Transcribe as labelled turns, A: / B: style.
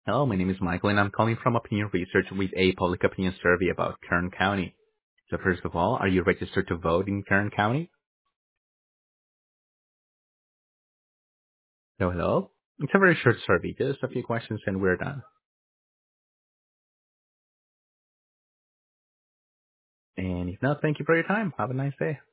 A: Hello, my name is Michael, and I'm calling from Opinion Research with a public opinion survey about Kern County. So first of all, are you registered to vote in Kern County? Hello. It's a very short survey, just a few questions and we're done. And if not, thank you for your time. Have a nice day.